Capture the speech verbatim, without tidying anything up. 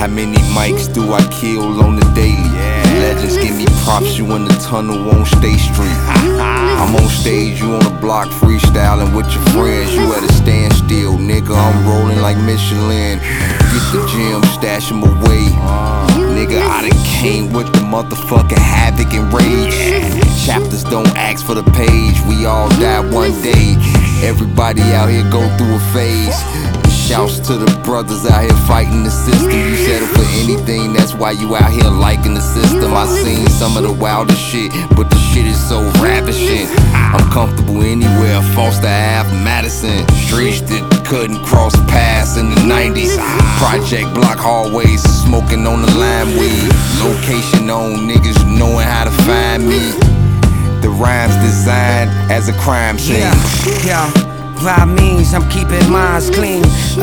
How many mics do I kill on the daily? Legends give me props, you in the tunnel on State Street. I'm on stage, you on the block freestyling with your friends. You at a standstill, nigga, I'm rolling like Michelin. Get the gym, stash them away. Nigga, I done came with the motherfucking havoc and rage. Chapters don't ask for the page, we all die one day. Everybody out here go through a phase. Shouts to the brothers out here fighting the system. You settle for anything, that's why you out here liking the system. I seen some of the wildest shit, but the shit is so ravishing. I'm comfortable anywhere, Foster Ave, Madison. Streets that couldn't cross paths in the nineties. Project block hallways, smoking on the lime weed. Location on niggas knowing how to find me. The rhymes designed as a crime scene. Yeah, yeah. By means, I'm keeping minds clean.